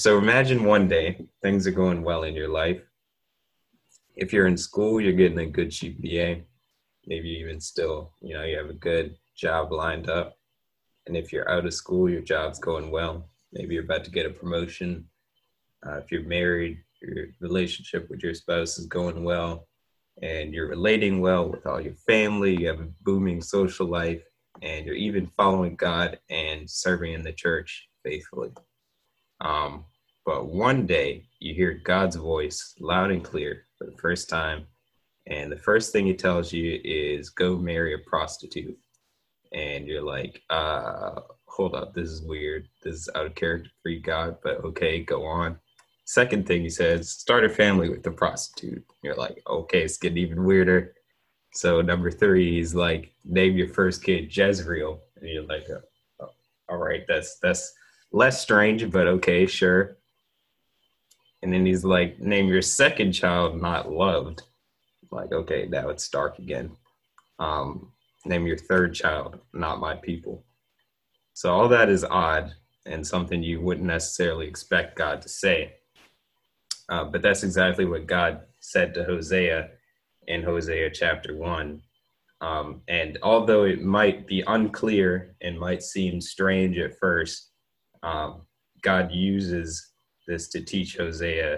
So imagine one day things are going well in your life. If you're in school, you're getting a good GPA. Maybe even still, you have a good job lined up. And if you're out of school, your job's going well. Maybe you're about to get a promotion. If you're married, your relationship with your spouse is going well and you're relating well with all your family. You have a booming social life and you're even following God and serving in the church faithfully. Um, but one day you hear God's voice loud and clear for the first time. And the first thing he tells you is go marry a prostitute. And you're like, hold up, this is weird. This is out of character for you, God, but okay, go on. Second thing he says, start a family with a prostitute. You're like, okay, it's getting even weirder. So number three, he's like, name your first kid Jezreel. And you're like, oh, all right, that's less strange, but okay, sure. And then he's like, name your second child Not Loved. Like, okay, now it's dark again. Name your third child Not My People. So all that is odd and something you wouldn't necessarily expect God to say. But that's exactly what God said to Hosea in Hosea chapter 1. And although it might be unclear and might seem strange at first, God uses this to teach Hosea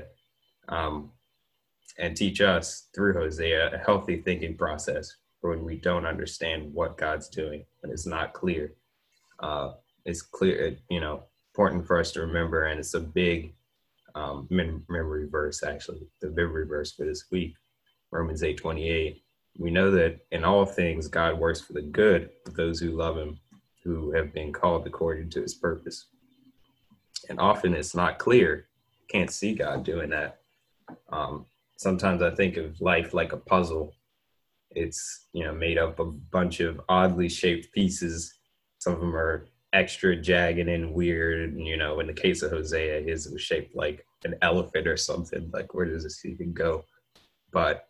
and teach us through Hosea a healthy thinking process for when we don't understand what God's doing, when it's not clear. It's clear, important for us to remember, and it's a big memory verse, actually, the memory verse for this week, Romans 8:28. We know that in all things, God works for the good of those who love him, who have been called according to his purpose. And often it's not clear. Can't see God doing that. Sometimes I think of life like a puzzle. It's, made up of a bunch of oddly shaped pieces. Some of them are extra jagged and weird. And, in the case of Hosea, his was shaped like an elephant or something. Like, where does this even go? But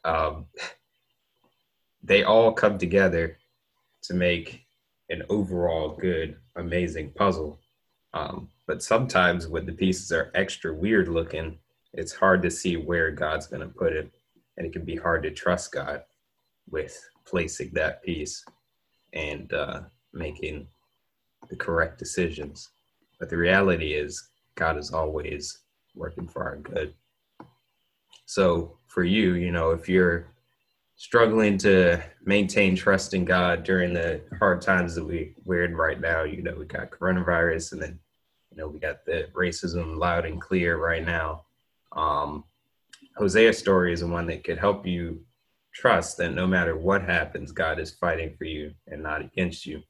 they all come together to make an overall good, amazing puzzle. But sometimes when the pieces are extra weird looking, it's hard to see where God's going to put it. And it can be hard to trust God with placing that piece and making the correct decisions. But the reality is God is always working for our good. So for you, if you're struggling to maintain trust in God during the hard times that we're in right now, we got coronavirus, and then, we got the racism loud and clear right now. Hosea's story is the one that could help you trust that no matter what happens, God is fighting for you and not against you.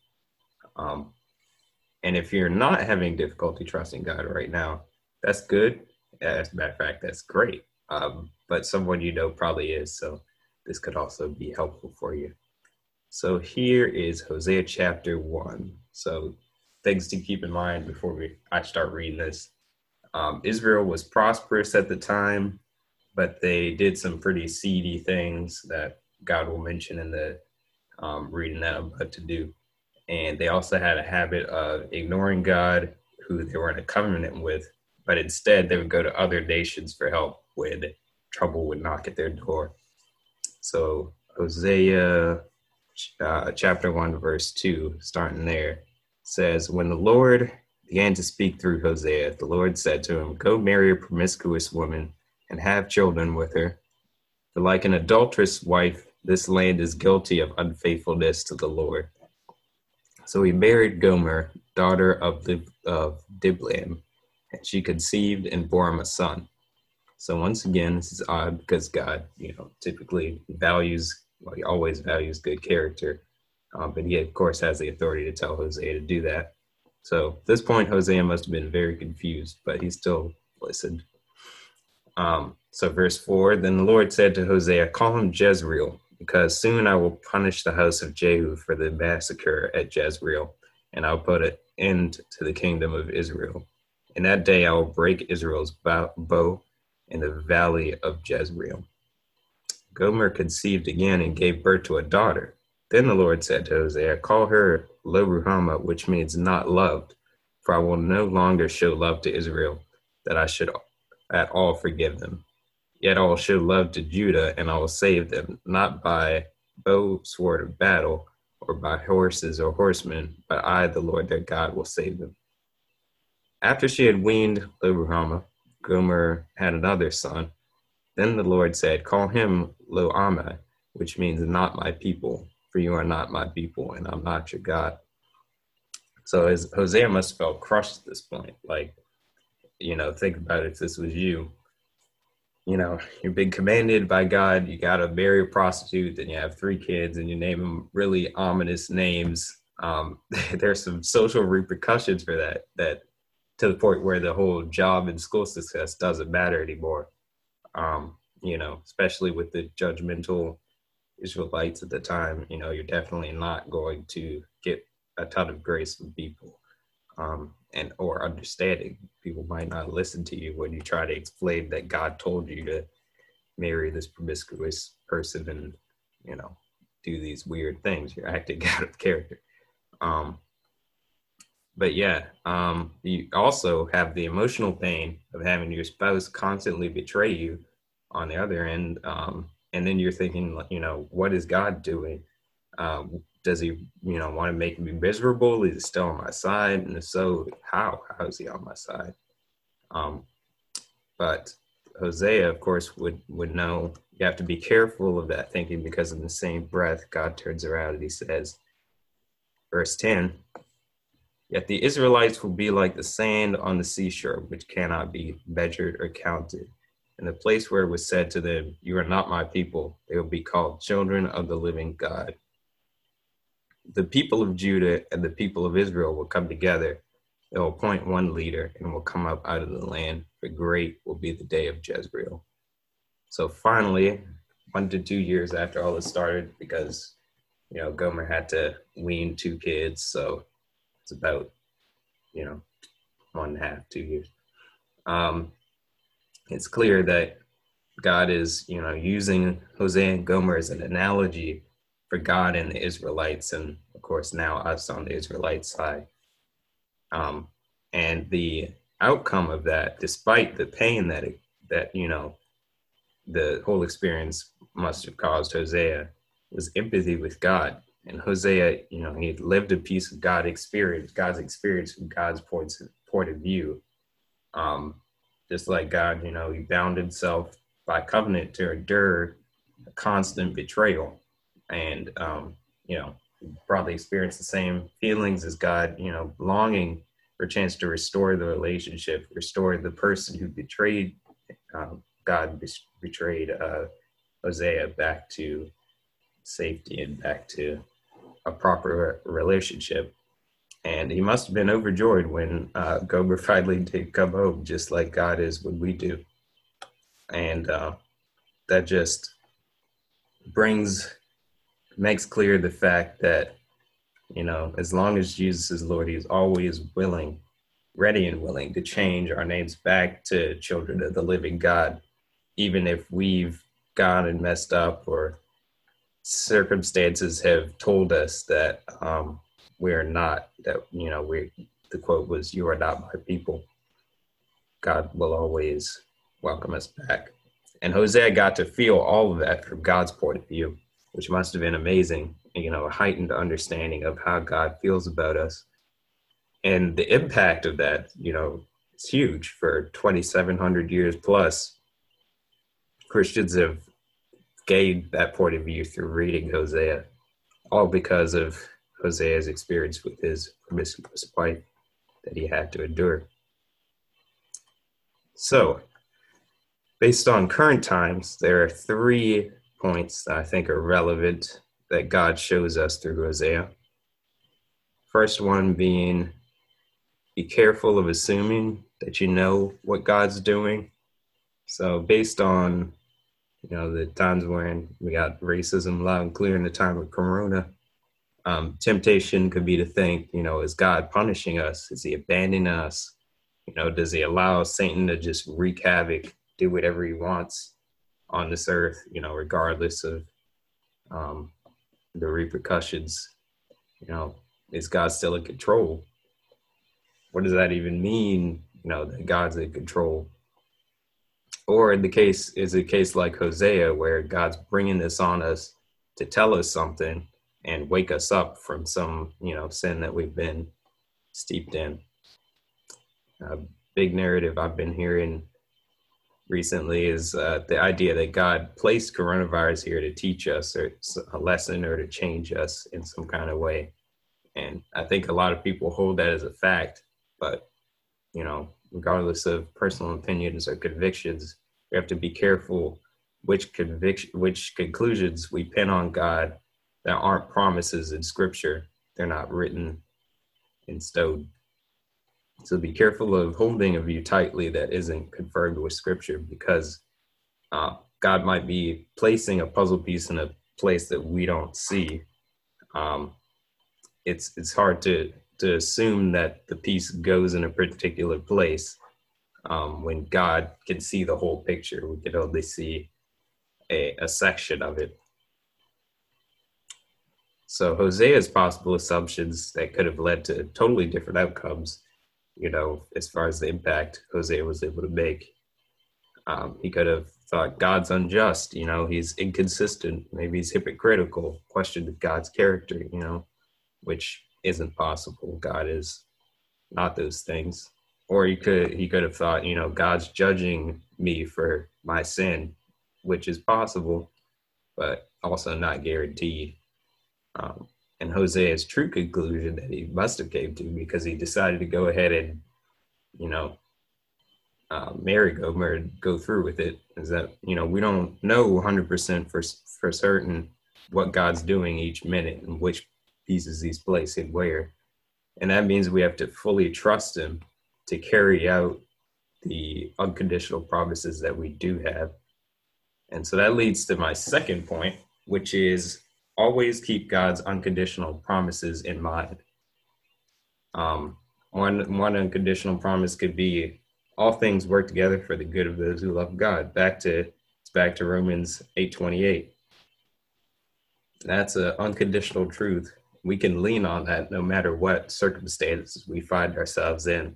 And if you're not having difficulty trusting God right now, that's good. As a matter of fact, that's great. But someone probably is. So this could also be helpful for you. So here is Hosea chapter 1. So things to keep in mind before I start reading this. Israel was prosperous at the time, but they did some pretty seedy things that God will mention in the reading that I'm about to do. And they also had a habit of ignoring God, who they were in a covenant with, but instead they would go to other nations for help when trouble would knock at their door. So Hosea chapter 1, verse 2, starting there, says, when the Lord began to speak through Hosea, the Lord said to him, go marry a promiscuous woman and have children with her. For like an adulterous wife, this land is guilty of unfaithfulness to the Lord. So he married Gomer, daughter of Diblaim, and she conceived and bore him a son. So once again, this is odd because God, typically he always values good character. But he, of course, has the authority to tell Hosea to do that. So at this point, Hosea must have been very confused, but he still listened. So verse 4, then the Lord said to Hosea, call him Jezreel, because soon I will punish the house of Jehu for the massacre at Jezreel, and I'll put an end to the kingdom of Israel. In that day I will break Israel's bow in the valley of Jezreel. Gomer conceived again and gave birth to a daughter. Then the Lord said to Hosea, call her Lo Ruhamah, which means not loved, for I will no longer show love to Israel, that I should at all forgive them. Yet I will show love to Judah, and I will save them, not by bow, sword, or battle, or by horses or horsemen, but I, the Lord their God, will save them. After she had weaned Lo-ruhamah, Gomer had another son. Then the Lord said, call him Lo-ammi, which means not my people, for you are not my people, and I'm not your God. So Hosea must have felt crushed at this point. Like, think about it, if this was you. You've been commanded by God, you got to marry a prostitute, and you have 3 kids, and you name them really ominous names. There's some social repercussions for that to the point where the whole job and school success doesn't matter anymore. Especially with the judgmental Israelites at the time, you're definitely not going to get a ton of grace from people, and or understanding. People might not listen to you when you try to explain that God told you to marry this promiscuous person and, do these weird things. You're acting out of character. But yeah, you also have the emotional pain of having your spouse constantly betray you on the other end. And then you're thinking, what is God doing? Does he, want to make me miserable? Is he still on my side? And if so, how is he on my side? But Hosea, of course, would know you have to be careful of that thinking, because in the same breath, God turns around and he says, verse 10, yet the Israelites will be like the sand on the seashore, which cannot be measured or counted. In the place where it was said to them, you are not my people, they will be called children of the living God. The people of Judah and the people of Israel will come together. They will appoint one leader and will come up out of the land, for great will be the day of Jezreel. So finally, 1 to 2 years after all this started, because, Gomer had to wean 2 kids. So it's about, 1.5, 2 years. It's clear that God is, using Hosea and Gomer as an analogy for God and the Israelites, and of course now us on the Israelite side. And the outcome of that, despite the pain that the whole experience must have caused Hosea, was empathy with God. And Hosea, he had lived a piece of God's experience from God's point of view. Just like God, he bound himself by covenant to endure a constant betrayal. And, probably experienced the same feelings as God, longing for a chance to restore the relationship, restore the person who betrayed God, betrayed Hosea back to safety and back to a proper relationship. And he must have been overjoyed when Gomer finally did come home, just like God is when we do. And that just makes clear the fact that, as long as Jesus is Lord, he's always ready and willing to change our names back to children of the living God, even if we've gone and messed up or circumstances have told us that we're not, that, the quote was, you are not my people. God will always welcome us back. And Hosea got to feel all of that from God's point of view, which must have been amazing, a heightened understanding of how God feels about us. And the impact of that, it's huge. For 2,700 years plus, Christians have gained that point of view through reading Hosea, all because of Hosea's experience with his promiscuous wife that he had to endure. So, based on current times, there are 3 points that I think are relevant that God shows us through Hosea. First one being, be careful of assuming that you know what God's doing. So based on, the times when we got racism loud and clear in the time of Corona, temptation could be to think, is God punishing us? Is he abandoning us? Does he allow Satan to just wreak havoc, do whatever he wants on this earth, regardless of the repercussions? Is God still in control? What does that even mean, that God's in control. Or in the case is a case like Hosea, where God's bringing this on us to tell us something and wake us up from some, sin that we've been steeped in. A big narrative I've been hearing recently is the idea that God placed coronavirus here to teach us or a lesson or to change us in some kind of way. And I think a lot of people hold that as a fact, but, regardless of personal opinions or convictions, we have to be careful which conclusions we pin on God that aren't promises in Scripture. They're not written in stone. So be careful of holding a view tightly that isn't confirmed with Scripture, because God might be placing a puzzle piece in a place that we don't see. It's hard to assume that the piece goes in a particular place when God can see the whole picture. We can only see a section of it. So Hosea's possible assumptions that could have led to totally different outcomes, as far as the impact Hosea was able to make. He could have thought God's unjust, he's inconsistent, maybe he's hypocritical, questioned God's character, which isn't possible. God is not those things. Or he could have thought, God's judging me for my sin, which is possible, but also not guaranteed. And Hosea's true conclusion that he must have came to, because he decided to go ahead and, marry Gomer and go through with it, is that, we don't know 100% for certain what God's doing each minute and which pieces he's placing where. And that means we have to fully trust him to carry out the unconditional promises that we do have. And so that leads to my second point, which is always keep God's unconditional promises in mind. One unconditional promise could be all things work together for the good of those who love God. It's back to Romans 8:28. That's an unconditional truth. We can lean on that no matter what circumstances we find ourselves in.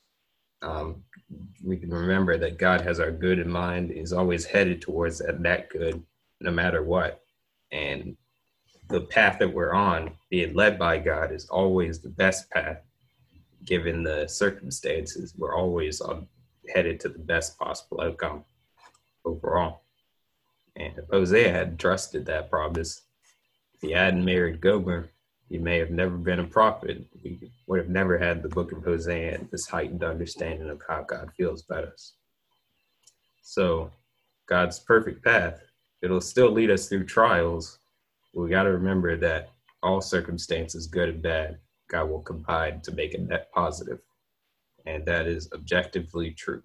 We can remember that God has our good in mind. He's always headed towards that good, no matter what. And the path that we're on, being led by God, is always the best path. Given the circumstances, we're always headed to the best possible outcome overall. And if Hosea had trusted that promise, if he hadn't married Gomer, he may have never been a prophet. We would have never had the book of Hosea and this heightened understanding of how God feels about us. So God's perfect path, it'll still lead us through trials. We got to remember that all circumstances, good and bad, God will combine to make a net positive. And that is objectively true.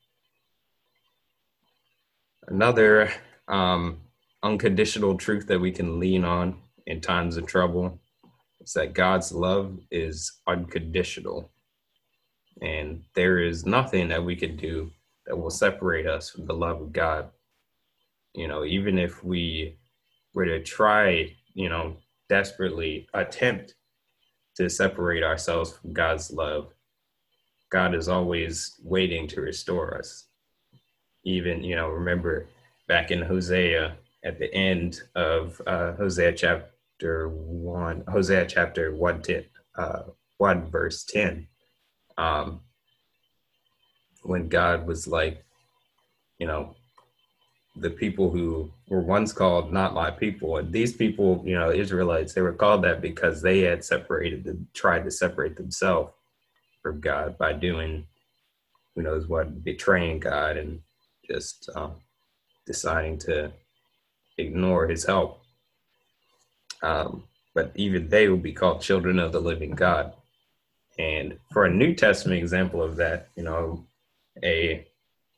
Another unconditional truth that we can lean on in times of trouble is that God's love is unconditional. And there is nothing that we can do that will separate us from the love of God. Even if we were to try, desperately attempt to separate ourselves from God's love, God is always waiting to restore us. Even, remember back in Hosea, at the end of Hosea chapter 1, verse 10, when God was like, the people who were once called not my people, and these people, Israelites, they were called that because they had tried to separate themselves from God by doing, who knows what, betraying God and just deciding to ignore his help. But even they will be called children of the living God. And for a New Testament example of that, a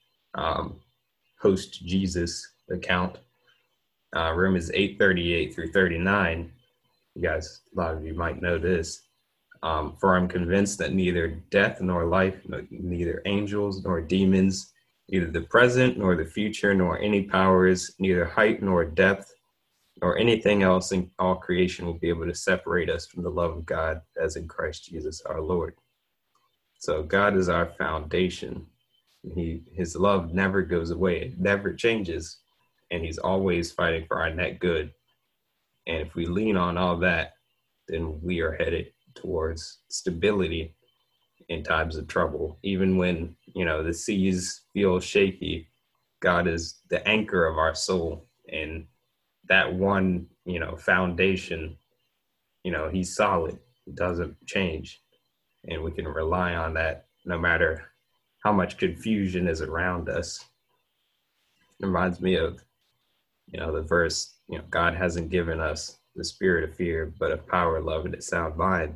post-Jesus account, Romans 8:38 through 39, you guys, a lot of you might know this. For I'm convinced that neither death nor life, neither angels nor demons, neither the present nor the future, nor any powers, neither height nor depth, nor anything else in all creation will be able to separate us from the love of God as in Christ Jesus our Lord. So God is our foundation. His love never goes away. It never changes. And he's always fighting for our net good. And if we lean on all that, then we are headed towards stability in times of trouble. Even when, the seas feel shaky, God is the anchor of our soul. And that one, foundation, he's solid. It doesn't change. And we can rely on that no matter how much confusion is around us. It reminds me of, the verse, God hasn't given us the spirit of fear, but of power, love, and a sound mind.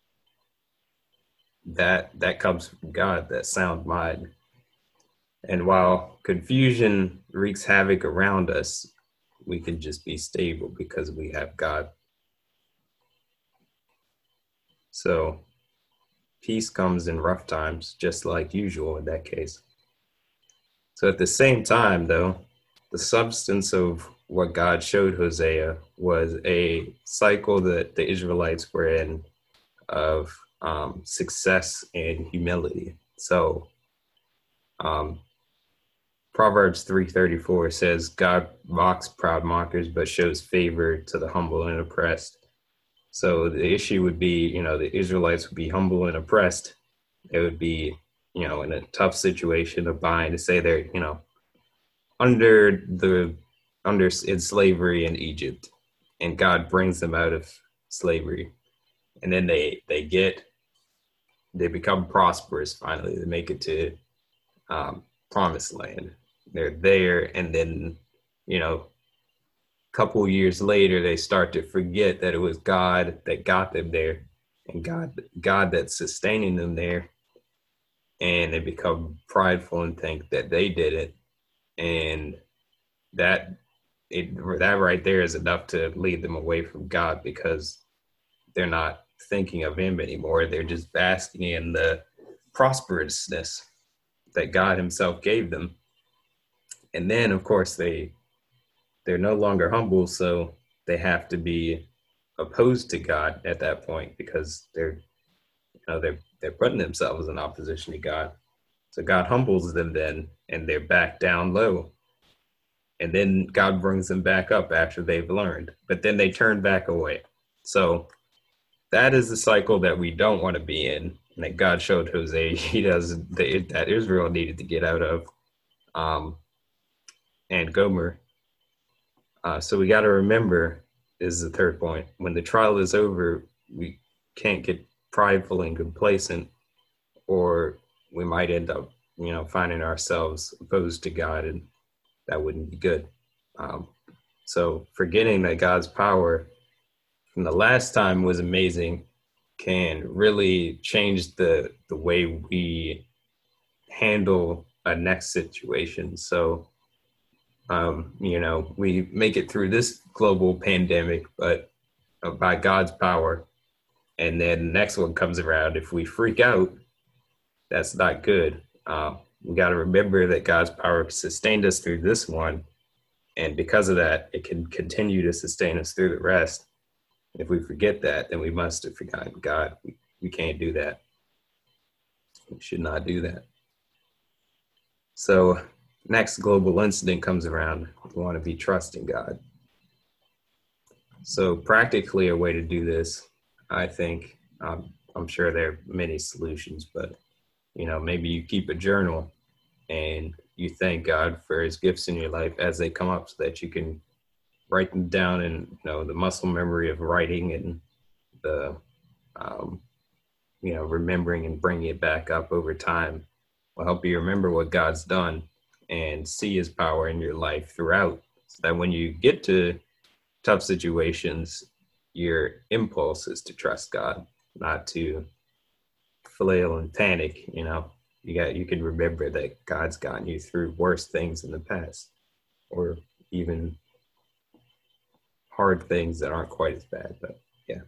That comes from God, that sound mind. And while confusion wreaks havoc around us, we can just be stable because we have God. So peace comes in rough times, just like usual in that case. So at the same time, though, the substance of what God showed Hosea was a cycle that the Israelites were in of success and humility. So Proverbs 3:34 says, God mocks proud mockers, but shows favor to the humble and oppressed. So the issue would be, the Israelites would be humble and oppressed. They would be, in a tough situation of bind to say they're, under in slavery in Egypt, and God brings them out of slavery. And then they become prosperous finally. They make it to promised land. They're there, and then, a couple years later, they start to forget that it was God that got them there, and God that's sustaining them there. And they become prideful and think that they did it. And that right there is enough to lead them away from God, because they're not thinking of him anymore. They're just basking in the prosperousness that God himself gave them. And then, of course, they're no longer humble, so they have to be opposed to God at that point, because they're putting themselves in opposition to God. So God humbles them then, and they're back down low. And then God brings them back up after they've learned, but then they turn back away. So that is the cycle that we don't want to be in, and that God showed Hosea that Israel needed to get out of, and Gomer. So we got to remember, is the third point, when the trial is over, we can't get prideful and complacent, or we might end up, finding ourselves opposed to God, and that wouldn't be good. So forgetting that God's power from the last time was amazing can really change the way we handle a next situation. So, we make it through this global pandemic, but by God's power, and then the next one comes around. If we freak out, that's not good. We got to remember that God's power sustained us through this one. And because of that, it can continue to sustain us through the rest. If we forget that, then we must have forgotten God. We can't do that. We should not do that. So next global incident comes around. We want to be trusting God. So practically a way to do this, I think, I'm sure there are many solutions, but, maybe you keep a journal and you thank God for his gifts in your life as they come up, so that you can write them down, and the muscle memory of writing and the remembering and bringing it back up over time will help you remember what God's done and see his power in your life throughout, so that when you get to tough situations, your impulse is to trust God, not to flail and panic. You can remember that God's gotten you through worse things in the past, or even hard things that aren't quite as bad. But yeah.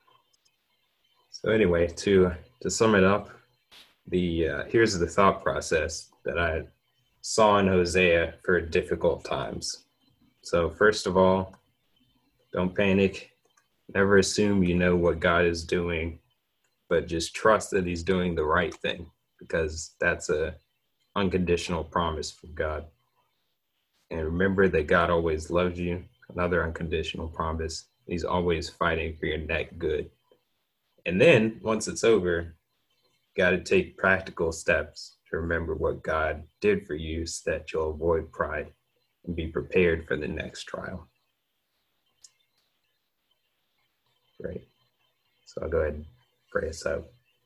So anyway, to sum it up, here's the thought process that I saw in Hosea for difficult times. So first of all, don't panic. Never assume you know what God is doing, but just trust that he's doing the right thing. because that's a unconditional promise from God. And remember that God always loves you. Another unconditional promise. He's always fighting for your neck good. And then once it's over, got to take practical steps to remember what God did for you so that you'll avoid pride and be prepared for the next trial. Great. So I'll go ahead and pray us out.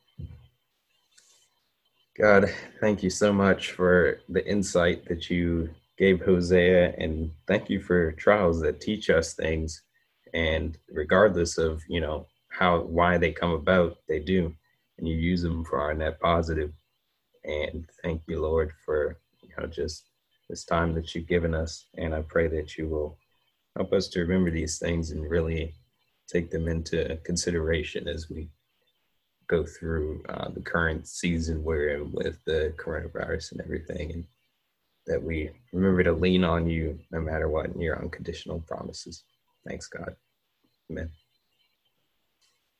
God, thank you so much for the insight that you gave Hosea, and thank you for trials that teach us things. And regardless of, why they come about, they do. And you use them for our net positive. And thank you, Lord, for, just this time that you've given us. And I pray that you will help us to remember these things and really take them into consideration as we go through the current season we're in with the coronavirus and everything, and that we remember to lean on you no matter what in your unconditional promises. Thanks, God. Amen.